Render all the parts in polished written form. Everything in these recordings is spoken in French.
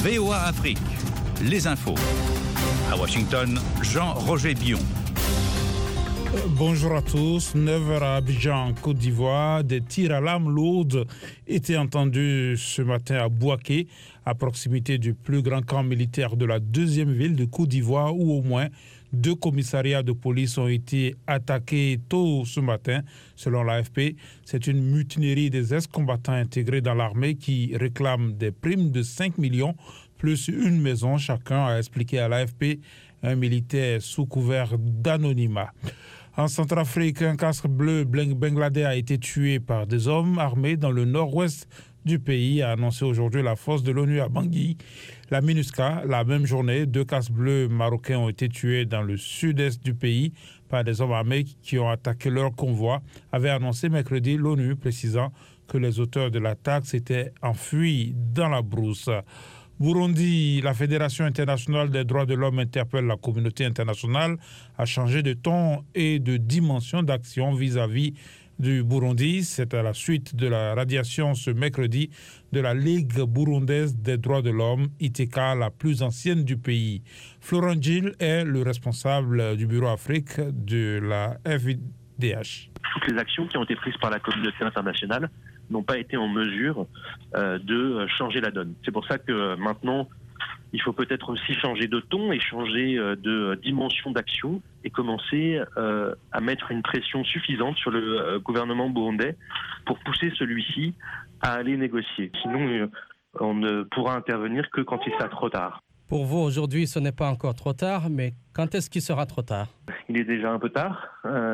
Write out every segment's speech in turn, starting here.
VOA Afrique, les infos. À Washington, Jean-Roger Bion. Bonjour à tous. 9h à Abidjan, Côte d'Ivoire. Des tirs à l'arme lourde étaient entendus ce matin à Bouaké, à proximité du plus grand camp militaire de la deuxième ville de Côte d'Ivoire, où au moins 2 commissariats de police ont été attaqués tôt ce matin, selon l'AFP. C'est une mutinerie des ex-combattants intégrés dans l'armée qui réclament des primes de 5 millions plus une maison. Chacun a expliqué à l'AFP, un militaire sous couvert d'anonymat. En Centrafrique, un casque bleu bangladais a été tué par des hommes armés dans le nord-ouest du pays, a annoncé aujourd'hui la force de l'ONU à Bangui. La MINUSCA, la même journée, 2 casques bleus marocains ont été tués dans le sud-est du pays par des hommes armés qui ont attaqué leur convoi, avait annoncé mercredi l'ONU, précisant que les auteurs de l'attaque s'étaient enfuis dans la brousse. Burundi, la Fédération internationale des droits de l'homme interpelle la communauté internationale à changer de ton et de dimension d'action vis-à-vis du Burundi. C'est à la suite de la radiation ce mercredi de la Ligue burundaise des droits de l'homme, ITK, la plus ancienne du pays. Florent Gilles est le responsable du bureau Afrique de la FIDH. Toutes les actions qui ont été prises par la communauté internationale n'ont pas été en mesure de changer la donne. C'est pour ça que maintenant, il faut peut-être aussi changer de ton et changer de dimension d'action et commencer à mettre une pression suffisante sur le gouvernement burundais pour pousser celui-ci à aller négocier. Sinon, on ne pourra intervenir que quand il sera trop tard. Pour vous, aujourd'hui, ce n'est pas encore trop tard, mais quand est-ce qu'il sera trop tard ? Il est déjà un peu tard.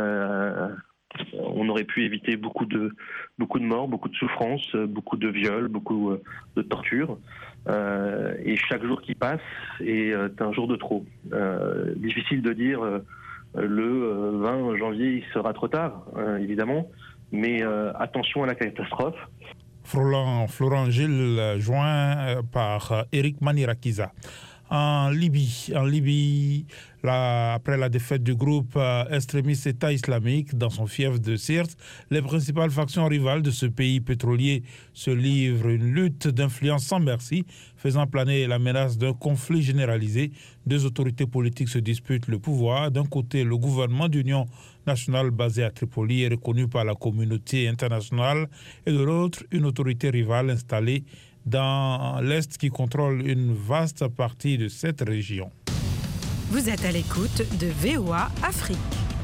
On aurait pu éviter beaucoup de morts, beaucoup de souffrances, beaucoup de viols, beaucoup de tortures. Et chaque jour qui passe est un jour de trop. Difficile de dire le 20 janvier, il sera trop tard, évidemment. Mais attention à la catastrophe. Florent Gilles, joint par Eric Manirakiza. En Libye, après la défaite du groupe extrémiste État islamique dans son fief de Sirte, les principales factions rivales de ce pays pétrolier se livrent une lutte d'influence sans merci, faisant planer la menace d'un conflit généralisé. 2 autorités politiques se disputent le pouvoir. D'un côté, le gouvernement d'union nationale basé à Tripoli est reconnu par la communauté internationale, et de l'autre, une autorité rivale installée dans l'Est qui contrôle une vaste partie de cette région. Vous êtes à l'écoute de VOA Afrique.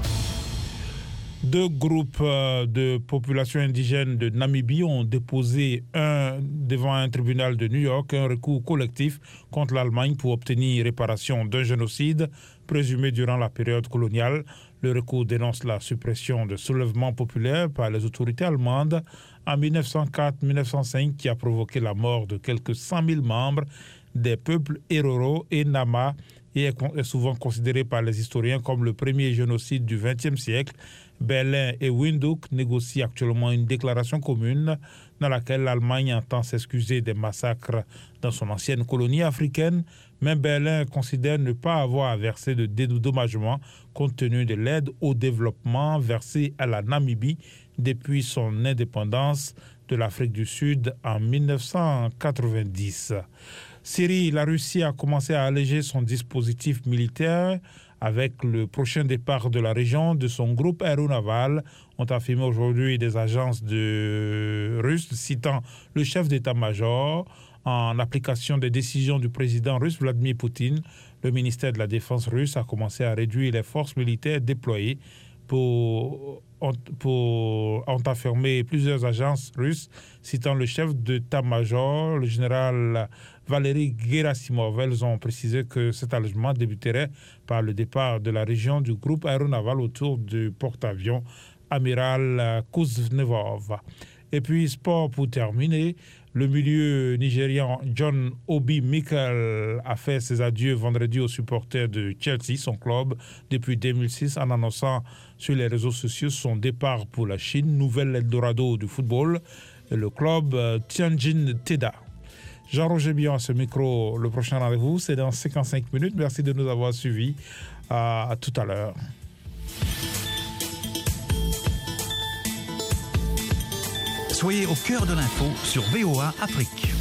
2 groupes de populations indigènes de Namibie ont déposé devant un tribunal de New York un recours collectif contre l'Allemagne pour obtenir réparation d'un génocide présumé durant la période coloniale. Le recours dénonce la suppression de soulèvements populaires par les autorités allemandes en 1904-1905 qui a provoqué la mort de quelques 100 000 membres des peuples Herero et Nama et est souvent considéré par les historiens comme le premier génocide du XXe siècle. Berlin et Windhoek négocient actuellement une déclaration commune dans laquelle l'Allemagne entend s'excuser des massacres dans son ancienne colonie africaine, mais Berlin considère ne pas avoir versé de dédommagement compte tenu de l'aide au développement versée à la Namibie depuis son indépendance de l'Afrique du Sud en 1990. Syrie, la Russie a commencé à alléger son dispositif militaire avec le prochain départ de la région de son groupe aéronaval, ont affirmé aujourd'hui des agences russes citant le chef d'état-major. En application des décisions du président russe Vladimir Poutine, le ministère de la Défense russe a commencé à réduire les forces militaires déployées ont affirmé plusieurs agences russes, citant le chef d'état-major, le général Valery Gerasimov. Elles ont précisé que cet allègement débuterait par le départ de la région du groupe aéronaval autour du porte-avions amiral Kuznetsov. Et puis, sport pour terminer, le milieu nigérian John Obi Mikel a fait ses adieux vendredi aux supporters de Chelsea, son club, depuis 2006, en annonçant sur les réseaux sociaux son départ pour la Chine, nouvel Eldorado du football, et le club Tianjin Teda. Jean-Roger Bion à ce micro. Le prochain rendez-vous, c'est dans 55 minutes. Merci de nous avoir suivis. À tout à l'heure. Soyez au cœur de l'info sur VOA Afrique.